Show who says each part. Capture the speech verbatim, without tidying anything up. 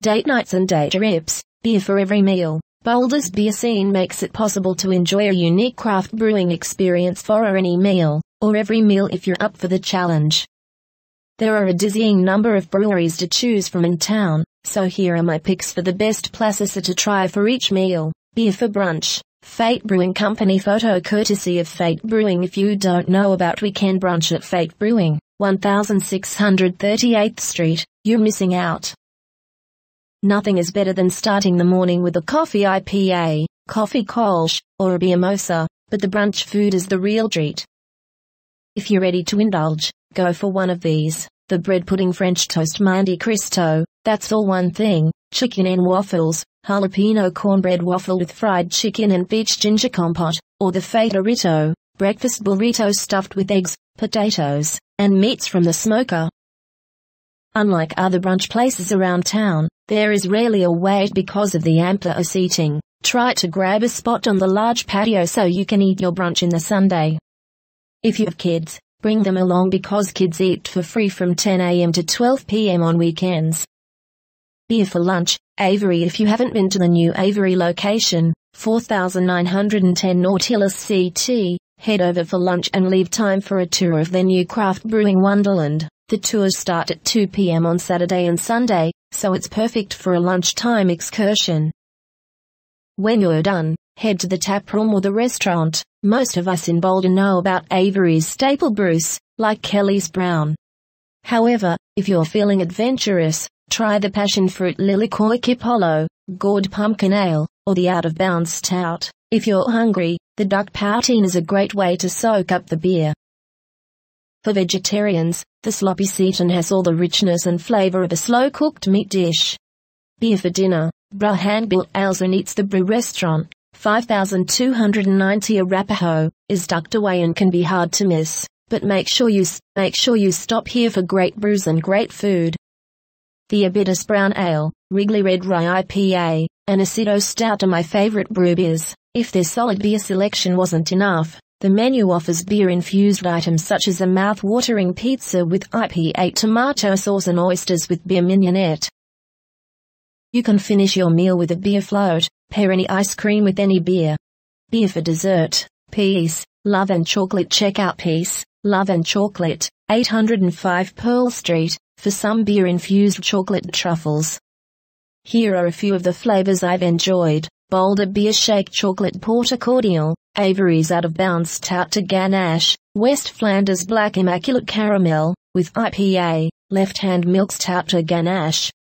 Speaker 1: date nights and day trips, beer for every meal. Boulder's beer scene makes it possible to enjoy a unique craft brewing experience for any meal, or every meal if you're up for the challenge. There are a dizzying number of breweries to choose from in town, so here are my picks for the best places to try for each meal. Beer for brunch. Fate Brewing Company photo courtesy of Fate Brewing. If you don't know about Weekend Brunch at Fate Brewing, sixteen thirty-eighth Street, you're missing out. Nothing is better than starting the morning with a coffee I P A, coffee kolsch, or a beer mosa, but the brunch food is the real treat. If you're ready to indulge, go for one of these. The bread pudding French toast Monte Cristo, that's all one thing, chicken and waffles, jalapeno cornbread waffle with fried chicken and peach ginger compote, or the Favorito, breakfast burrito stuffed with eggs, potatoes, and meats from the smoker. Unlike other brunch places around town, there is rarely a wait because of the ampler seating. Try to grab a spot on the large patio so you can eat your brunch in the Sunday. If you have kids, bring them along because kids eat for free from ten a m to twelve p m on weekends. Beer for lunch. Avery. If you haven't been to the new Avery location, forty-nine ten Nautilus C T, head over for lunch and leave time for a tour of their new craft brewing wonderland. The tours start at two p m on Saturday and Sunday, so it's perfect for a lunchtime excursion. When you're done, head to the tap room or the restaurant. Most of us in Boulder know about Avery's staple brews, like Kelly's Brown. However, if you're feeling adventurous, try the passion fruit Lilikoi Kipolo, gourd pumpkin ale, or the out of bounds stout. If you're hungry, the duck poutine is a great way to soak up the beer. For vegetarians, the sloppy Seaton has all the richness and flavor of a slow-cooked meat dish. Beer for dinner. Brahanbill Ales and Eats. The Brew Restaurant, five thousand two hundred ninety Arapahoe, is tucked away and can be hard to miss, but make sure you make sure you stop here for great brews and great food. The Abitus Brown Ale, Wrigley Red Rye I P A, and Aceto Stout are my favorite brew beers. If their solid beer selection wasn't enough, the menu offers beer-infused items such as a mouth-watering pizza with I P A tomato sauce and oysters with beer mignonette. You can finish your meal with a beer float. Pair any ice cream with any beer. Beer for dessert. Peace, Love and Chocolate. Check out Peace, Love and Chocolate, eight oh five Pearl Street, for some beer-infused chocolate truffles. Here are a few of the flavors I've enjoyed. Boulder Beer Shake Chocolate Porter Cordial, Avery's Out of Bounds Stout to Ganache, West Flanders Black Immaculate Caramel, with I P A, Left Hand Milk Stout to Ganache,